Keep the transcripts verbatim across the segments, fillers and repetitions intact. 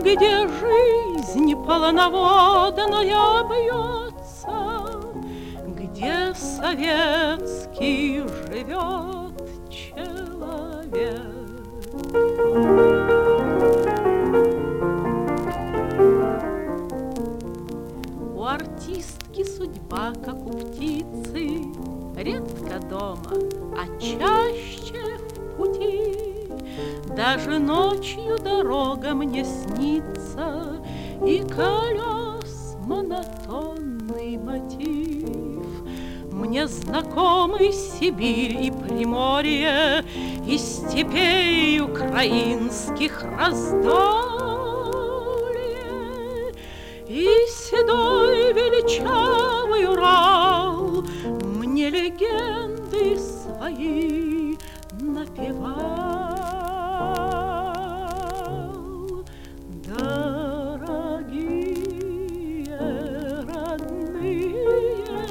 где жизнь полноводная бьется, где советский живет человек. У артистки судьба, как у птицы, редко дома, а чаще в пути. Даже ночью дорога мне снится, и колес монотонный мотив. Мне знакомы Сибирь и Приморье, и степей украинских раздолье, и седой величавый Урал мне легенды свои напевал. Дорогие родные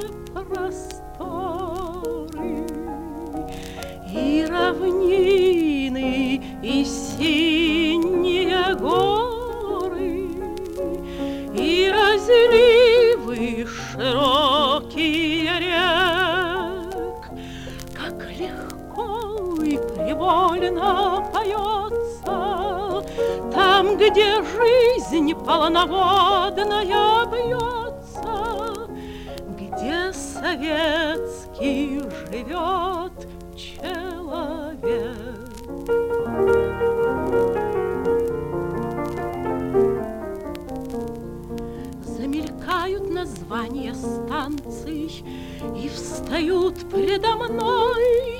просторы, и равнины, и синие горы, и разливы широкие рек, как легко и привольно поется там, где жизнь полноводная бьется, где советский живет человек. Замелькают названия станций, и встают предо мной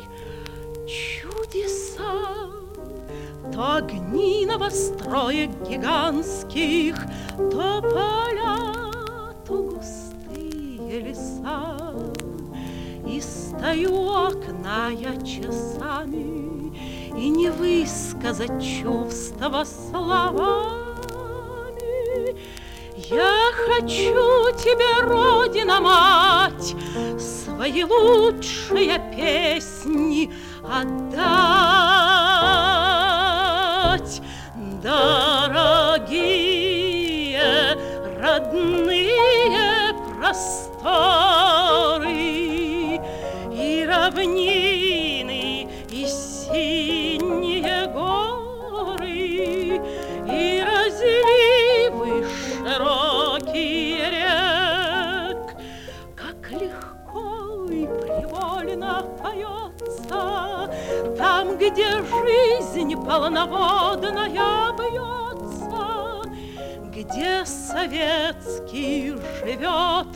чудеса. То огни новостроек гигантских, то поля, то густые леса. И стою у окна я часами, и не высказать чувства словами. Я хочу тебе, Родина-мать, свои лучшие песни отдать. Дорогие родные просторы, и равнины, и синие горы, и разливы широкие рек, как легко и привольно поется там, где жизнь полноводная бьется, где советский живет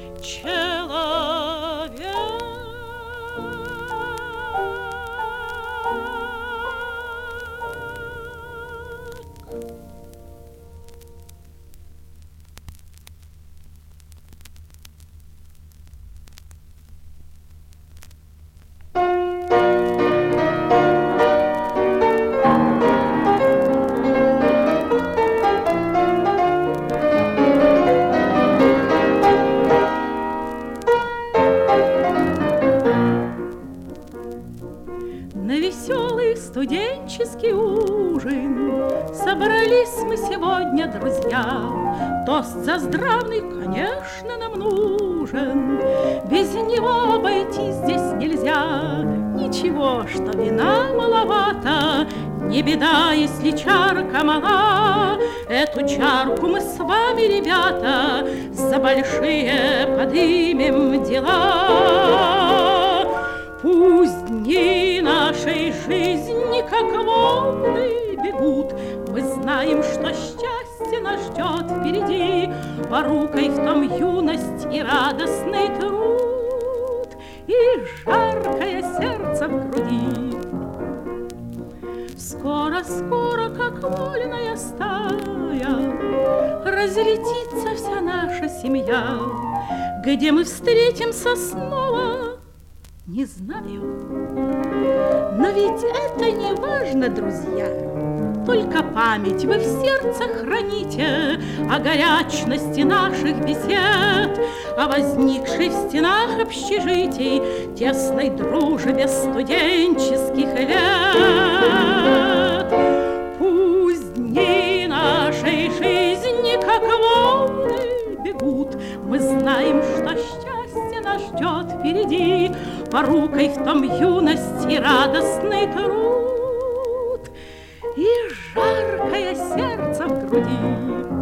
человек. Студенческий ужин собрались мы сегодня, друзья. Тост за здравный, конечно, нам нужен, без него обойтись здесь нельзя. Ничего, что вина маловато, не беда, если чарка мала. Эту чарку мы с вами, ребята, за большие подымем дела. Пусть дни нашей жизни, как волны, бегут. Мы знаем, что счастье нас ждет впереди, порукой в том юность и радостный труд, и жаркое сердце в груди. Скоро-скоро, как вольная стая, разлетится вся наша семья. Где мы встретимся снова, не знаю, но ведь это не важно, друзья. Только память вы в сердце храните о горячности наших бесед, о возникшей в стенах общежитий тесной дружбе студенческих лет. Пусть дни нашей впереди, порукой в том юности радостный труд и жаркое сердце в груди.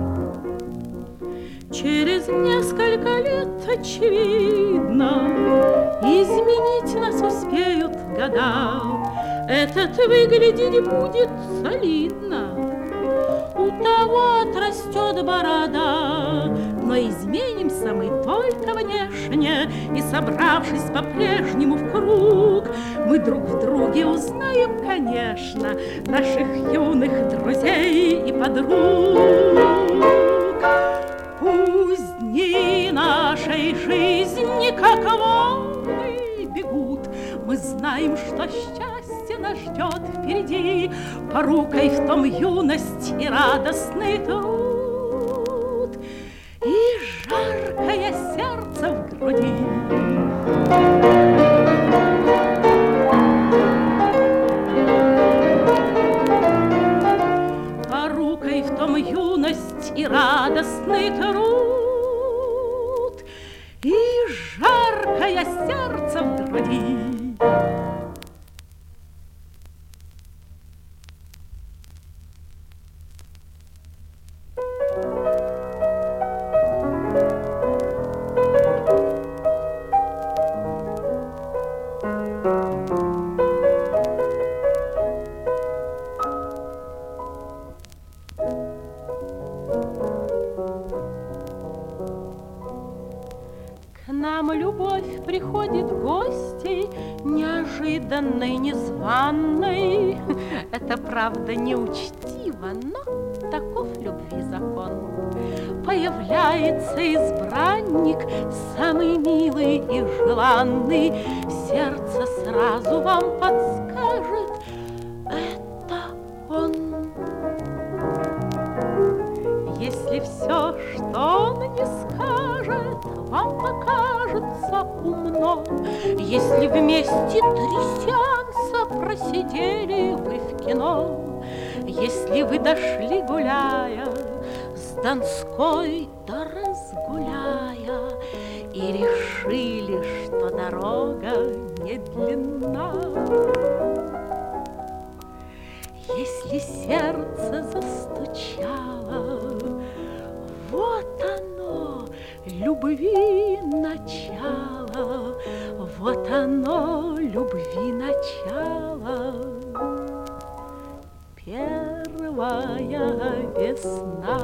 Через несколько лет, очевидно, изменить нас успеют года. Этот выглядеть будет солидно, у того отрастет борода. Но изменимся мы только внешне, и, собравшись по-прежнему в круг, мы друг в друге узнаем, конечно, наших юных друзей и подруг. Пусть дни нашей жизни, как волны, бегут, мы знаем, что счастье нас ждет впереди, порукой в том юность и радостный труд и жаркое сердце в груди. Порукой в том юность и радостный труд и жаркое сердце в груди. К нам любовь приходит гостей, неожиданной, незваной. Это правда неучтиво, но таков любви закон. Появляется избранник, самый милый и желанный. Сердце сразу вам подскажет: это он. Если все, что он не скажет, вам покажется умно, если вместе три сеанса просидели вы в кино, если вы дошли, гуляя, с Донской до Разгуляя, и решили, что дорога не длинна. Если сердце застучало, вот оно, любви начало, вот оно, любви начало. Первая весна.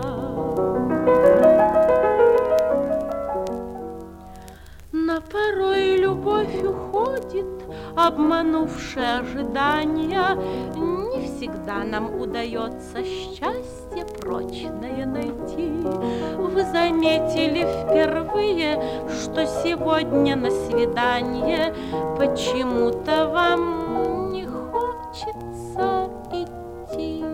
Но порой любовь уходит, обманувшая ожидания. Не всегда нам удается счастье прочное найти. Вы заметили впервые, что сегодня на свидание почему-то вам не хочется идти.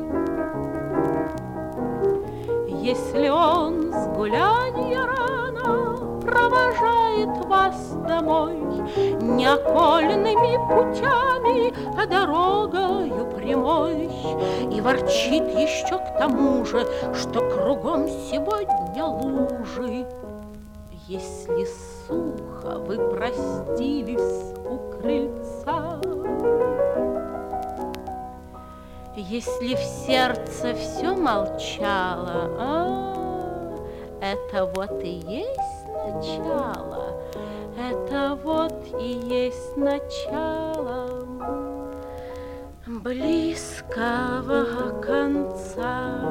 Если он с гуляния рано провожает вас домой не окольными путями, а дорогою прямой, и ворчит еще к тому же, что кругом сегодня лужи. Если сухо вы простились у крыльца, если в сердце все молчало, а, это вот и есть начало, это вот и есть начало близкого конца.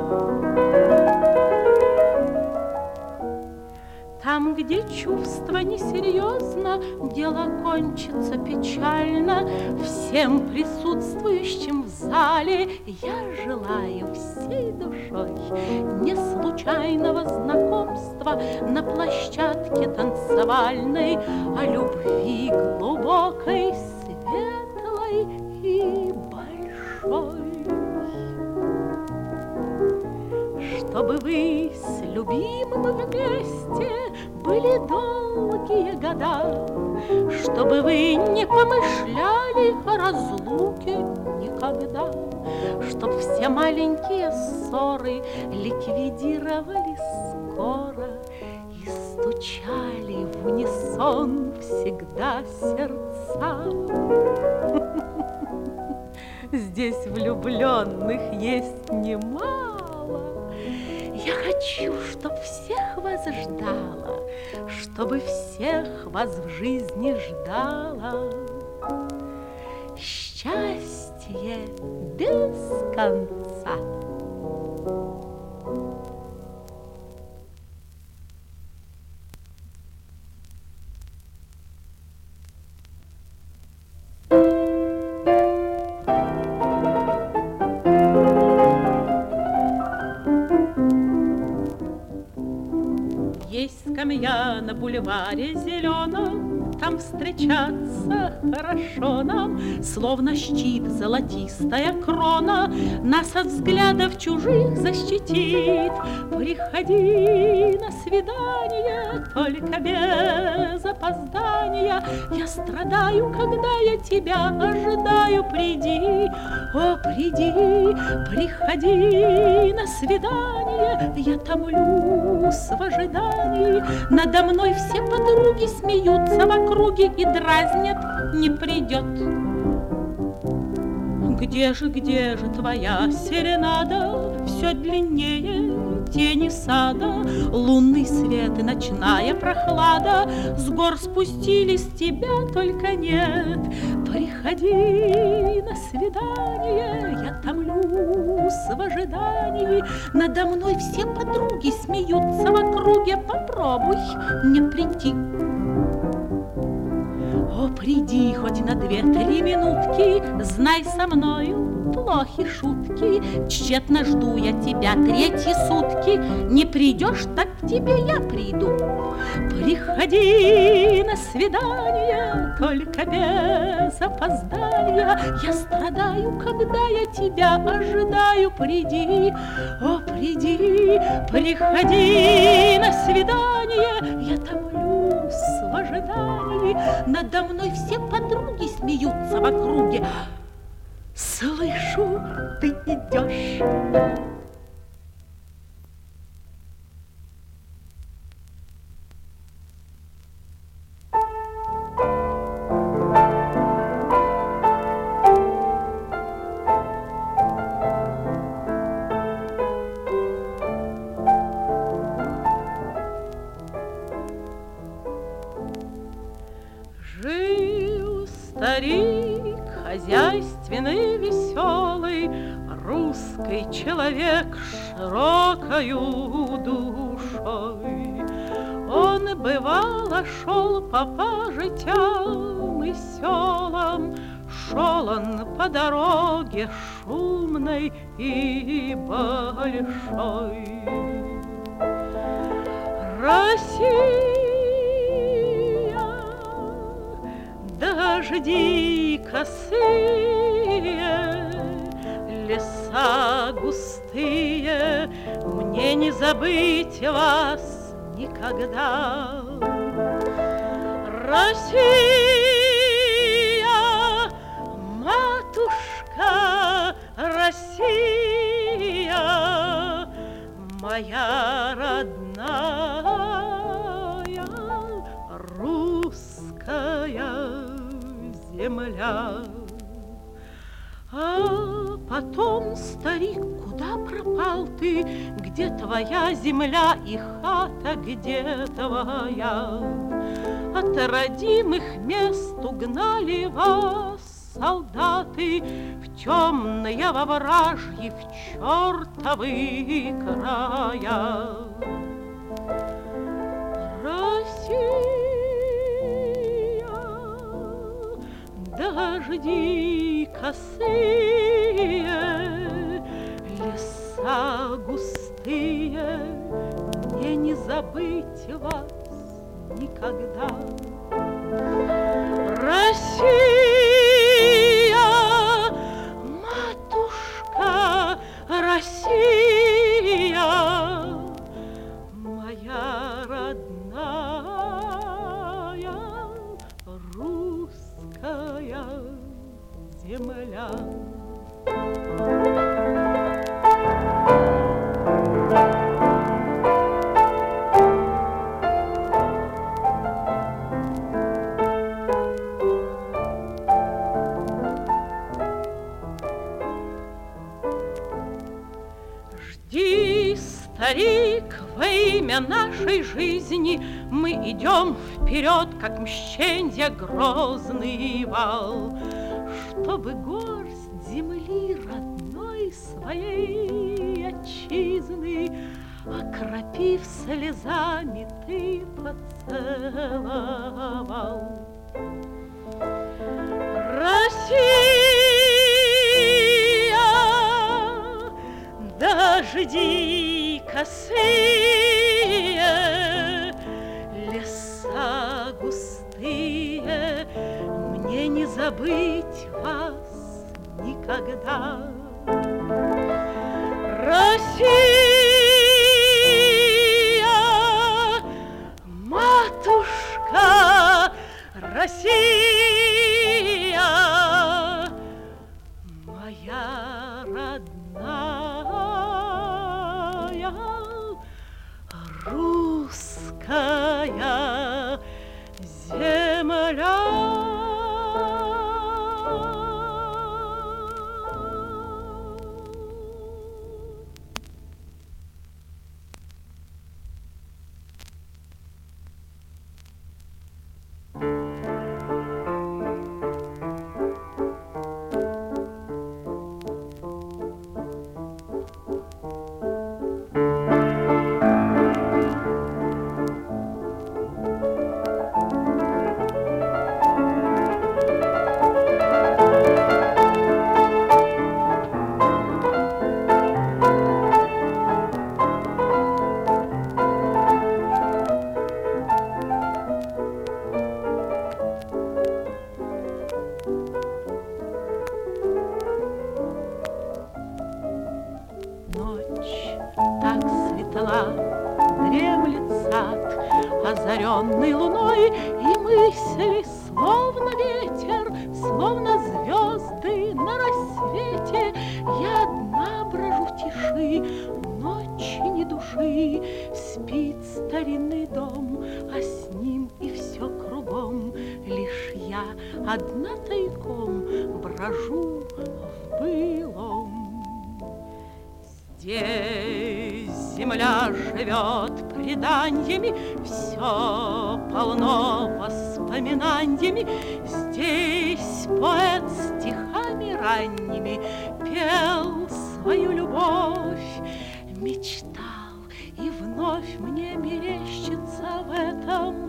Там, где чувство несерьезно, дело кончится печально. Всем присутствующим в зале я желаю всей душой не случайного знакомства на площадке танцевальной, а любви глубокой, светлой и большой. Чтобы вы с любимым вместе были долгие года, чтобы вы не помышляли о разлуке никогда, чтоб все маленькие ссоры ликвидировали скоро и стучали в унисон всегда сердца. Здесь влюбленных есть немало. Я хочу, чтоб всех вас ждала, чтобы всех вас в жизни ждала. Счастье без конца. Есть скамья на бульваре зеленом, там встречаться хорошо нам, словно щит золотистая крона нас от взглядов чужих защитит. Приходи на свидание, только без опоздания. Я страдаю, когда я тебя ожидаю. Приди, о, приди, приходи на свидание. Я томлюсь в ожидании. Надо мной все подруги смеются в округе и дразнят: не придет. Где же, где же твоя серенада? Все длиннее тени сада, лунный свет и ночная прохлада с гор спустились, тебя только нет. Приходи на свидание, я томлюсь в ожидании. Надо мной все подруги смеются в округе, попробуй не прийти. О, приди хоть на две-три минутки, знай, со мною плохи шутки. Тщетно жду я тебя третьи сутки. Не придешь, так к тебе я приду. Приходи на свидание, только без опоздания. Я страдаю, когда я тебя ожидаю. Приди, о, приди, приходи на свидание. Я томлюсь в ожидании. Надо мной все подруги смеются в округе. Слышу, ты идешь. Жил старик хозяйственный, веселый, русский человек с широкою душой. Он бывало шел по пажитям и селам, шел он по дороге шумной и большой. Россия, дожди косые, леса густые, мне не забыть вас никогда. Россия, матушка, Россия, моя родная русская земля. А потом, старик, куда пропал ты? Где твоя земля и хата, где твоя? От родимых мест угнали вас солдаты в темные, во вражьи, в чертовы края. Россия, дожди косые, леса густые, мне не забыть вас никогда. Россия, матушка, Россия, моя родная русская земля. Старик, во имя нашей жизни мы идем вперед, как мщенья грозный вал, чтобы горсть земли родной своей отчизны, окропив слезами, ты поцеловал. Россия, дожди косые, леса густые, мне не забыть вас никогда. Россия, матушка, Россия, моя родная, русская земля. Дремлет сад, озаренный луной, и мысли, словно ветер, словно звезды на рассвете. Я одна брожу в тиши, ночи ни души, спит старинный дом, а с ним и все кругом. Лишь я одна тайком брожу в былом. Здесь земля живет преданиями, все полно воспоминаниями. Здесь поэт стихами ранними пел свою любовь, мечтал, и вновь мне мерещится в этом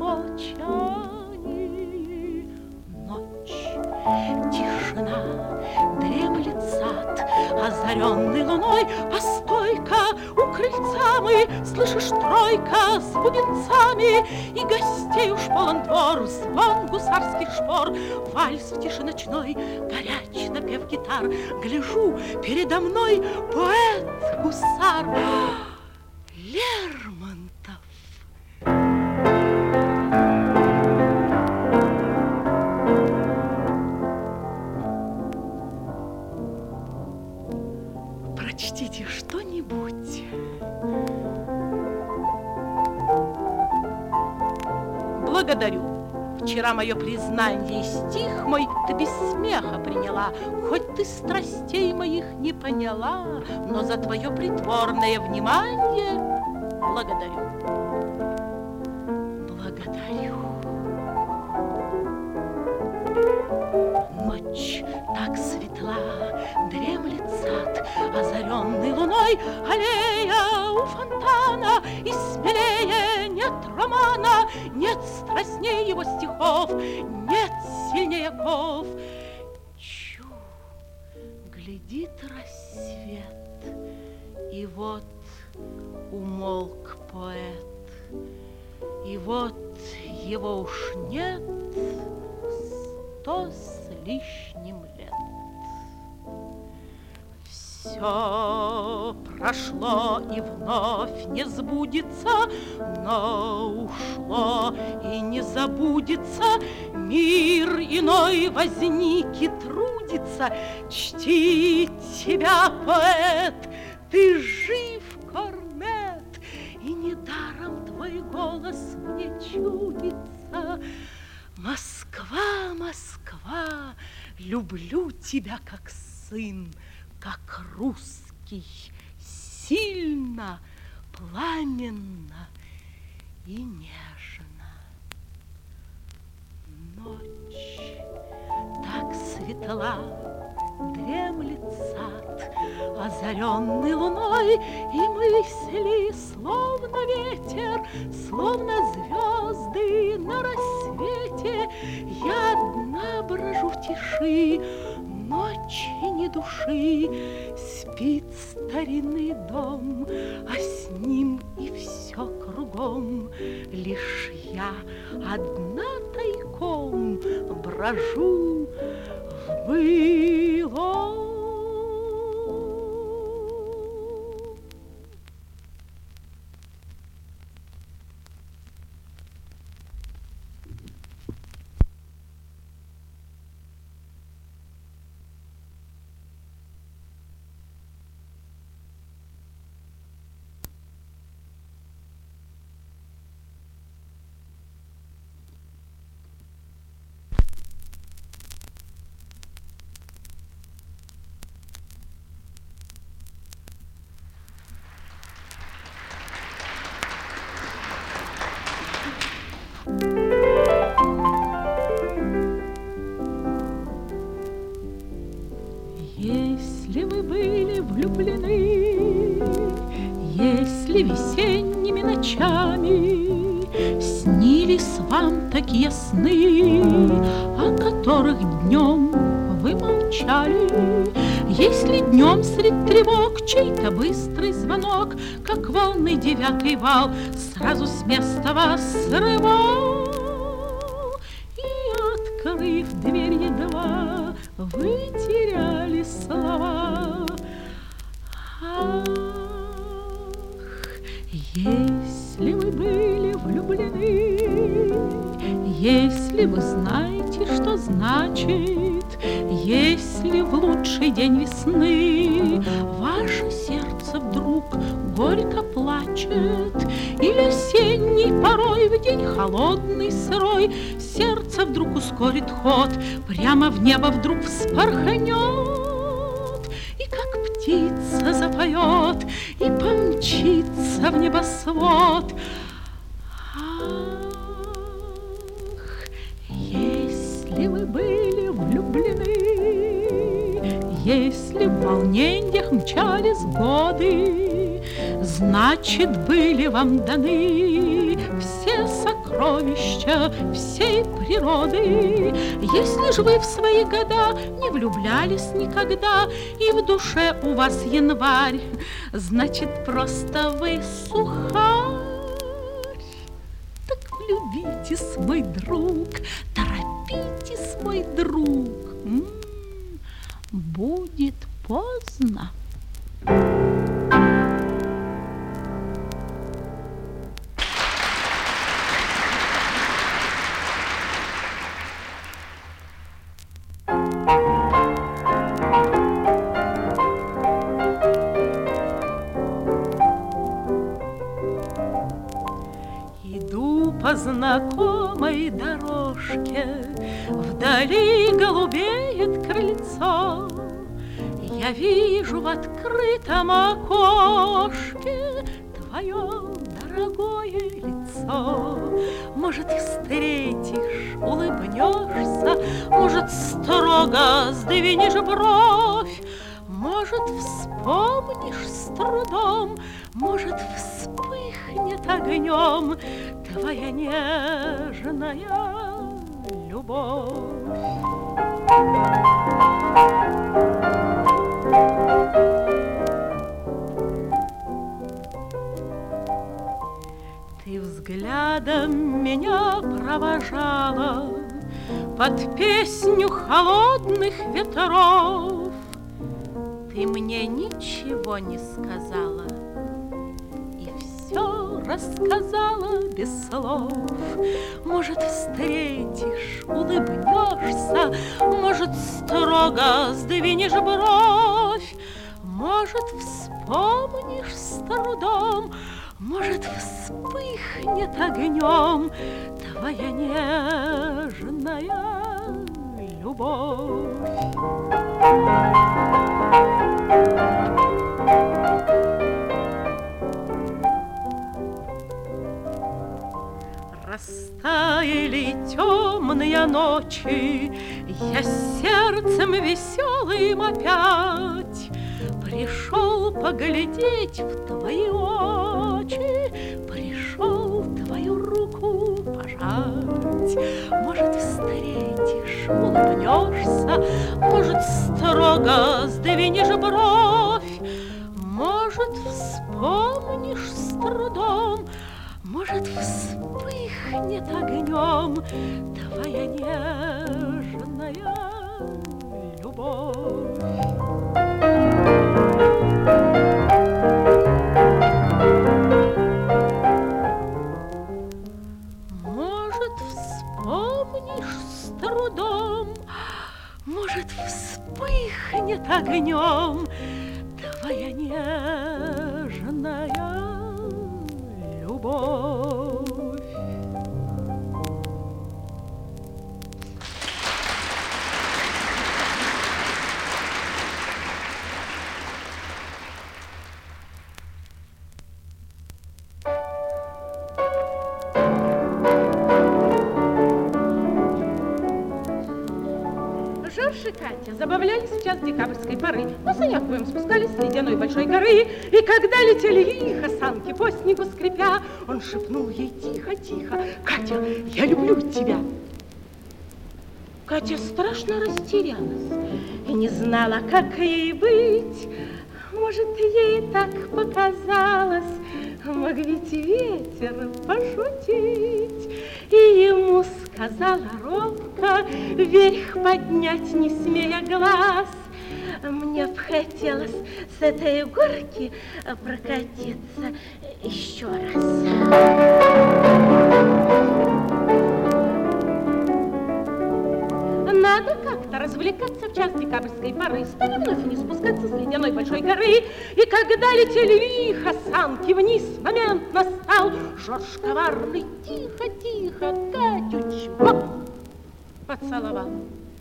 молчании ночь. Тишина, дремлет сад, озаренный луной, а стойка у крыльца мы, слышишь, тройка с бубенцами, и гостей уж полон двор, звон гусарских шпор, вальс в тиши ночной, горяч напев гитар. Гляжу, передо мной поэт-гусар Лермонтов. Прочтите что-нибудь. Благодарю. Вчера мое признание, стих мой ты без смеха приняла, хоть ты страстей моих не поняла, но за твое притворное внимание благодарю. Благодарю. Ночь так светла, дремлет сад, озаренный луной, аллея у фонтана, и смелее нет романа, нет страстней его стихов, нет сильнее оков. Чу, глядит рассвет, и вот умолк поэт, и вот его уж нет сто с лишним лет. Все прошло и вновь не сбудется, но ушло и не забудется. Мир иной возник и трудится чтить тебя, поэт. Ты жив, корнет, и недаром твой голос мне чудится. Москва, Москва, люблю тебя как сын, как русский, сильно, пламенно и нежно. Ночь так светла, дремлет сад, озаренный луной, и мысли, словно ветер, словно звезды на рассвете. Я одна брожу в тиши, ночи ни души, спит старинный дом, а с ним и все кругом. Лишь я одна тайком брожу в былом. Если вы были влюблены, если весенними ночами снились вам такие сны, о которых днем вы молчали, если днем средь тревог чей-то быстрый звонок, как волны девятый вал, сразу с места вас срывал, и, открыв дверь едва, вы теряли слова. Ах, если вы были влюблены, если вы знаете, что значит, если в лучший день весны ваше сердце вдруг горько плачет, или осенний порой в день холодный, сырой, сердце вдруг ускорит ход, прямо в небо вдруг вспорхнет, и как птица запоет, и помчится в небосвод. Ах, если вы были влюблены, если в волнениях мчались годы, значит, были вам даны все сокровища всей природы. Если же вы в свои года не влюблялись никогда, и в душе у вас январь, значит, просто вы сухарь. Так влюбитесь, мой друг, торопитесь, мой друг, М-м, будет поздно. Иду по знакомой дорожке, вдали голубеет крыльцо. Я вижу в открытом окошке твое дорогое лицо. Может, встретишь, улыбнешься, может, строго сдвинешь бровь, может, вспомнишь с трудом, может, вспыхнет огнем твоя нежная любовь. Ты взглядом меня провожала под песню холодных ветров. Ты мне ничего не сказала и все рассказала без слов. Может, встретишь, улыбнешься, может, строго сдвинешь бровь, может, вспомнишь с трудом, может, вспыхнет огнем твоя нежная любовь. для ночи, я сердцем веселым опять пришел поглядеть в твои очи, пришел твою руку пожать. Может, встретишь, улыбнешься, может, строго сдвинешь бровь, может, вспомнишь с трудом, может, вспыхнет огнем твоя нежная любовь. Может, вспомнишь с трудом, может, вспыхнет огнем твоя нежная любовь. Жорж и Катя забавлялись в час декабрьской поры. На санях вдвоем спускались с ледяной большой горы. И когда летели лихо санки по снегу скрипя, он шепнул ей тихо-тихо: «Катя, я люблю тебя». Катя страшно растерялась и не знала, как ей быть. Может, ей так показалось, мог ведь ветер пошутить. И ему сказала робко, вверх поднять не смея глаз: мне б хотелось с этой горки прокатиться еще раз. Надо как-то развлекаться в час декабрьской поры, стали вновь не спускаться с ледяной большой горы. И когда летели лихо санки вниз, момент настал. Жорж коварный тихо-тихо Катю чпок поцеловал.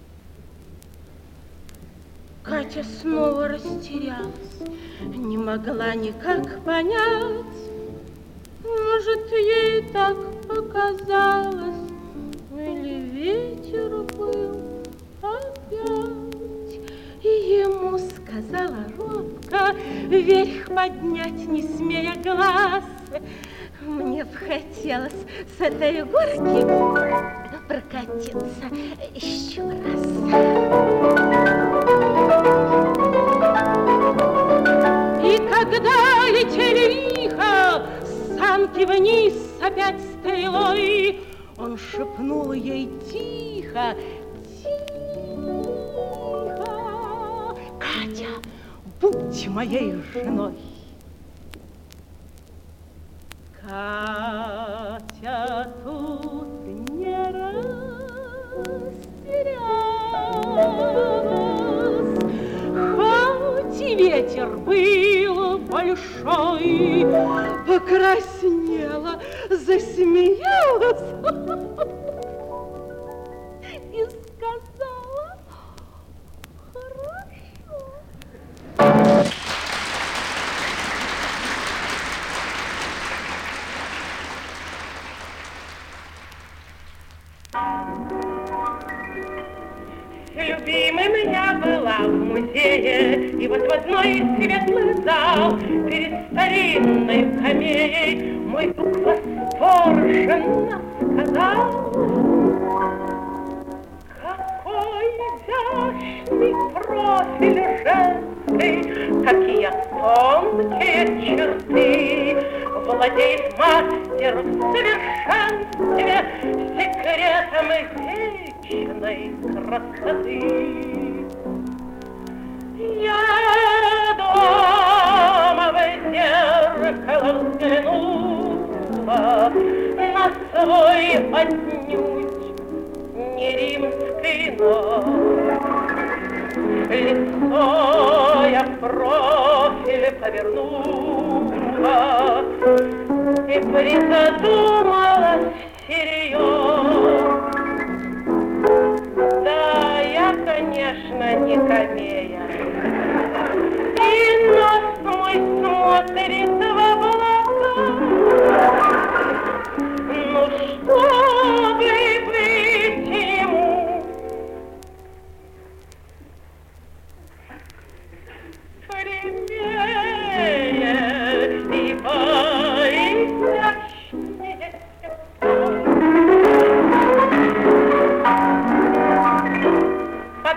Катя снова растерялась, не могла никак понять. Может, ей так показалось, или ветер был опять. И ему сказала робко, вверх поднять не смея глаз: мне б хотелось с этой горки прокатиться еще раз. И когда летели лихо санки вниз опять стрелой, он шепнул ей тихо, тихо: Катя, будь моей женой. Катя тут не растерялась, хоть и ветер был большой, покраснела, засмеялась и сказала: хорошо. Любимым я была в музее, и вот в одной светлый зал перед старинной камеей мой друг восторженно сказал: какой изящный профиль женский, какие тонкие черты, владеет мастер в совершенстве секретом вечной красоты. Я дома в зеркало взглянула на свой отнюдь не римский нос. Лицо я в профиль повернула и призадумалась всерьез. Да, я, конечно, не камея, и нос мой смотрит в облака. Ну, чтобы быть ему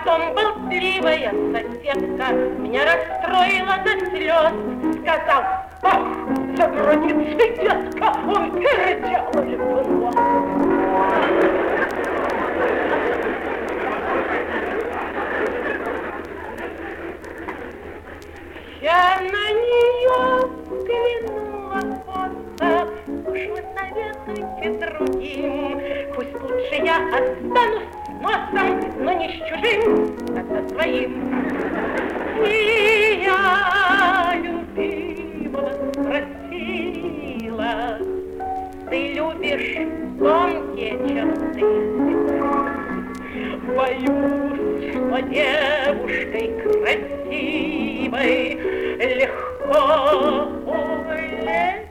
Потом болтливая соседка меня расстроила до слез. Сказал: ах, за границей, детка, он переделает нос. Я на нее взглянула косо. Уж вы советуйте другим, пусть лучше я останусь носом, но не с чужим, а со своим. И я любимого спросила: ты любишь тонкие черты? Боюсь, что девушкой красивой легко увлечься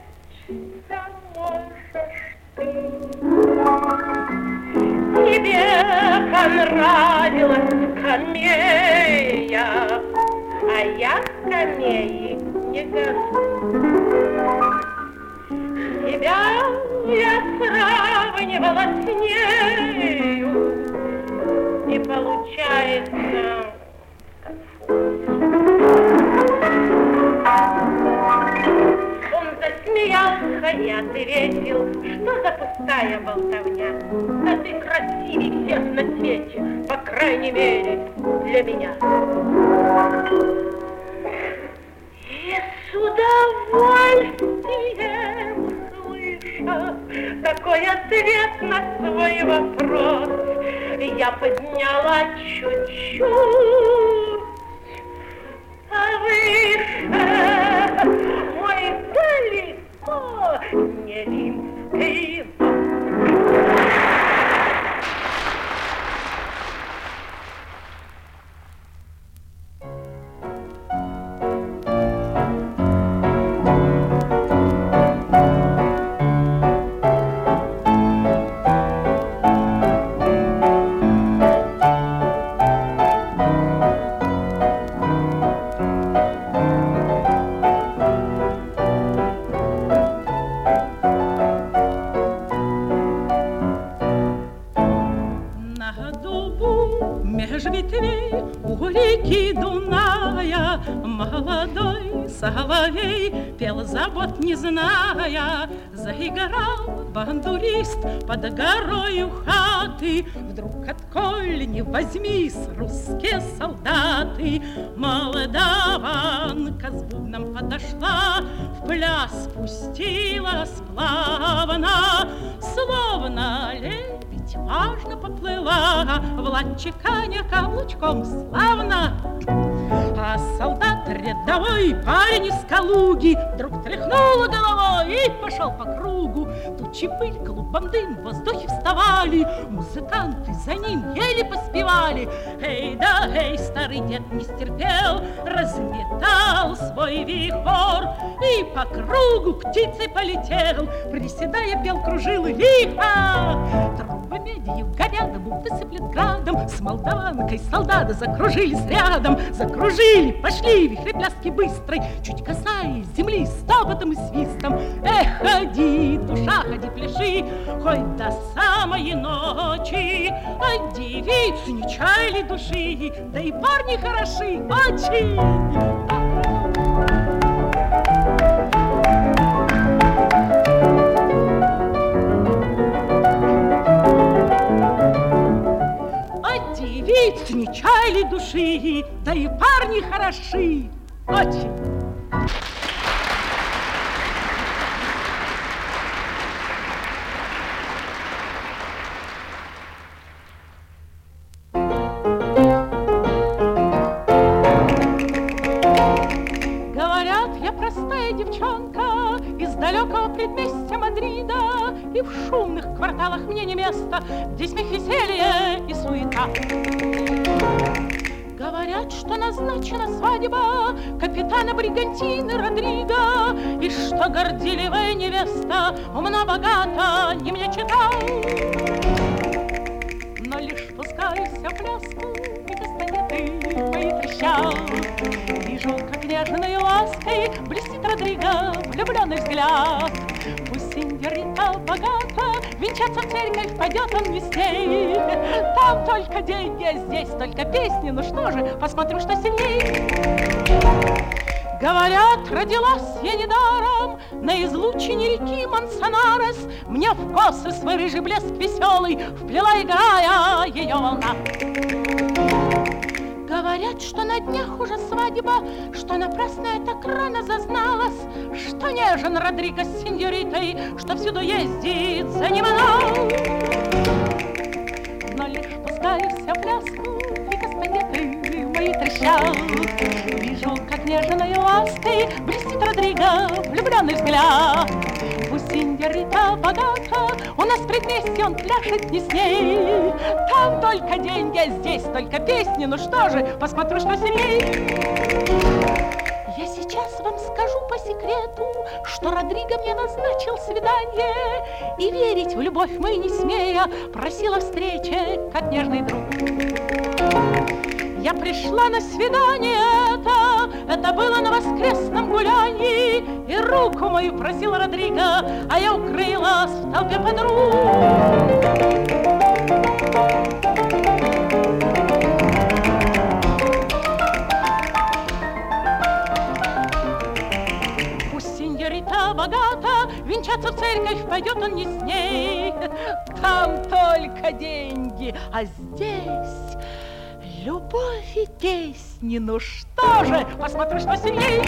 можешь ты. Тебе понравилась скамея, а я скамеи не гожусь. Тебя я сравнивала с нею, и получается он засмеялся и ответил: что за пустая болтовня? Да ты красивей всех на свете, по крайней мере, для меня. И с удовольствием слыша такой ответ на свой вопрос, я подняла чуть-чуть повыше мой далеко не римский мост. Молодой соловей пел, забот не зная, заиграл бандурист под горою хаты. Вдруг отколь не возьмись, русские солдаты, молдаванка с бубном подошла, в пляс спустилась плавно, словно лебедь важно поплыла, Влад чеканя каблучком славно. А солдат рядовой, парень из Калуги, вдруг тряхнул головой и пошел по кругу. Тучи пыль, клубом дым, в воздухе вставали, музыканты за ним еле поспевали. Эй да эй, старый дед не стерпел, разметал свой вихор и по кругу птицей полетел, приседая, пел, кружил лихо. Трубы медью горят, будто сыплет градом, с молдаванкой солдаты закружились рядом. Закружили, пошли вихри пляски быстрой, чуть касаясь земли стопотом и свистом. Эх, ходи, душа, ходи, пляши, хоть до самой ночи. А девицы не чаяли души, да и парни хороши очень. Девицы не чаяли души, да и парни хороши очень. Говорят, я простая девчонка из далекого предместья Мадрида, и в шумных кварталах мне не место, где смех, веселье и суета. Говорят, что назначена свадьба капитана бригантины Родриго, и что горделивая невеста умна, богата, не мне читал. Но лишь пускаюсь в пляску, и кастанеты мои трещат. Вижу, как нежной лаской блестит Родриго влюбленный взгляд. Пусть Синьорина Синьорита богата, венчаться в церковь пойдет он не с ней. Там только деньги, а здесь только песни. Ну что же, посмотрим, что сильней. Говорят, родилась я недаром на излучине реки Мансонарес. Мне в косы свой рыжий блеск веселый вплела, играя, ее волна. Говорят, что на днях уже свадьба, что напрасно я так рано зазналась, что нежен Родриго с синьоритой, что всюду ездит за ним она. Но лишь пускаюсь в пляску, и кастанеты мои трещат. Вижу, как нежной лаской блестит Родриго влюбленный взгляд. Пусть синьорита богата, у нас в предместье он пляшет не с ней. Там только деньги, а здесь только песни. Ну что же, посмотрю, что сильней. Я сейчас вам скажу по секрету, что Родриго мне назначил свидание, и верить в любовь мы не смея просила встречи, как нежный друг. Я пришла на свидание это, это было на воскресном гулянии, и руку мою просил Родриго, а я укрылась в толпе подруг. Пусть синьорита богата, венчаться в церковь пойдет он не с ней. Там только деньги, а здесь любовь и песни. Ну что же, посмотрю, что сильней.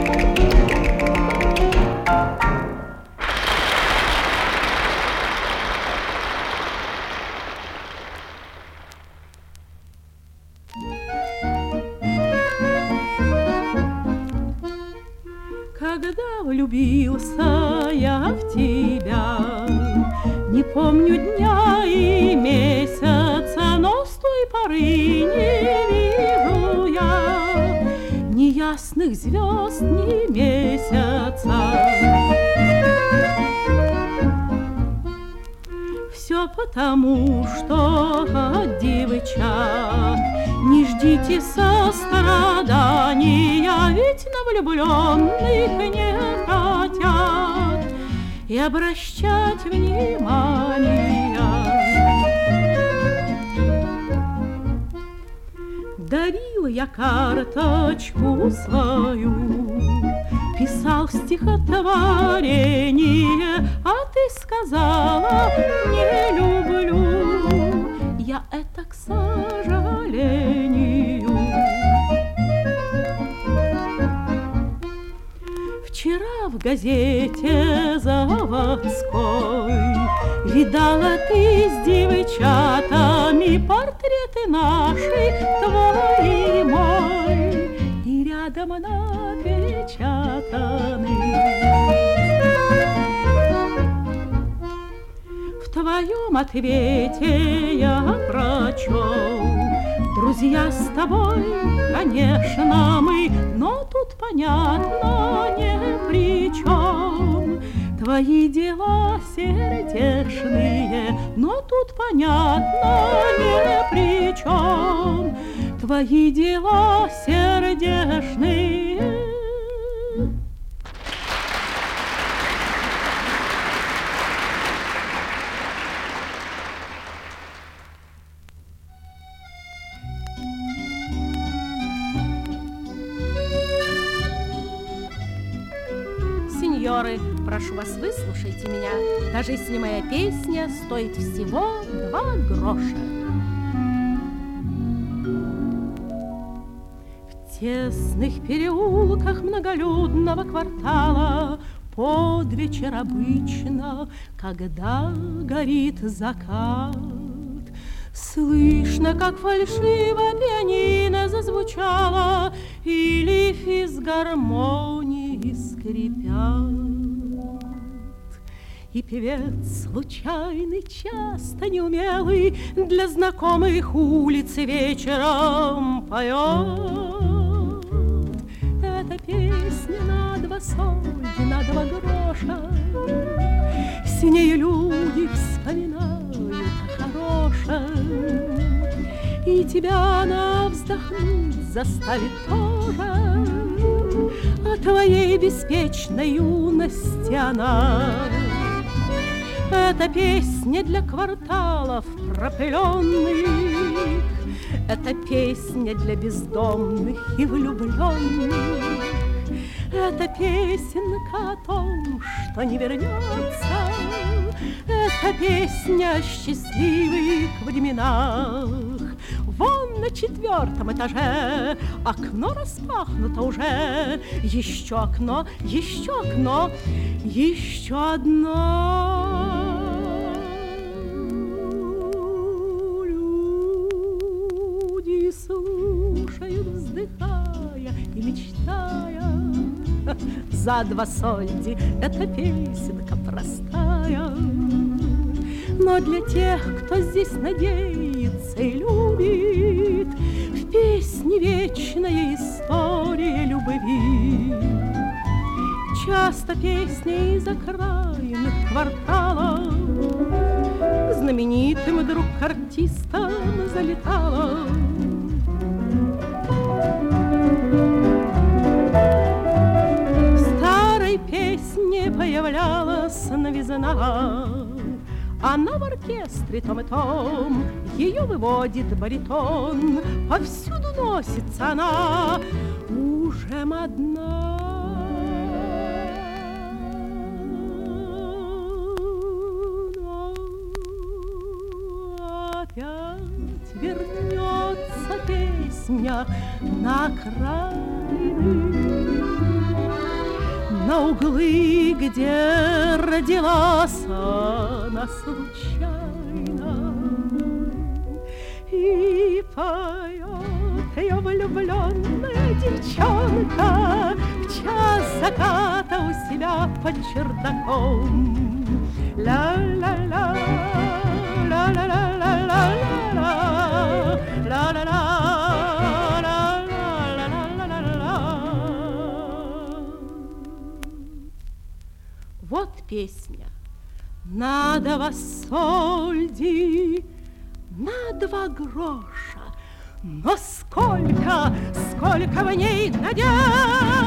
Когда влюбился я в тебя, не помню дня и месяца, но с той поры не вижу я ни ясных звезд, ни месяца. Все потому, что от девчат не ждите сострадания, ведь на влюбленных не хотят и обращать внимание. Дарил я карточку свою, писал стихотворение, а ты сказала: не люблю я это, к сожалению. Вчера в газете заводской видала ты с девчатами портреты наши, твой и мой, и рядом напечатаны. В твоем ответе я прочел: друзья с тобой, конечно, мы, но тут понятно не при чем. Твои дела сердечные, но тут понятно не при чем. Твои дела сердечные. Сеньоры, прошу вас, выслушайте меня. Даже если моя песня стоит всего два гроша. В тесных переулках многолюдного квартала под вечер обычно, когда горит закат, слышно, как фальшиво пианино зазвучало, или физгармонии скрипят. И певец случайный, часто неумелый, для знакомых улиц вечером поет. Эта песня на два сольди, на два гроша. С ней люди вспоминают о хорошем, и тебя она вздохнуть заставит тоже. О твоей беспечной юности она Это песня для кварталов пропыленных, это песня для бездомных и влюбленных, это песенка о том, что не вернется, это песня о счастливых временах. Вон на четвертом этаже окно распахнуто уже, еще окно, еще окно, еще одно. Люди слушают, вздыхая и мечтая. За два сольди эта песенка простая. Но для тех, кто здесь надеется и любит, в песне вечная история любви. Часто песня из окраинных кварталов знаменитым вдруг артистом залетала. В старой песне появлялась новизна. Она в оркестре том и том, ее выводит баритон, повсюду носится она, уже модна. Но опять вернется песня на окраины, на углы, где родилась она случайно, и поет ее влюбленная девчонка в час заката у себя под чердаком. Ла-ла-ла, ла-ла-ла-ла-ла-ла, ла-ла-ла. Вот песня на два сольди, на два гроша, но сколько, сколько в ней надежд!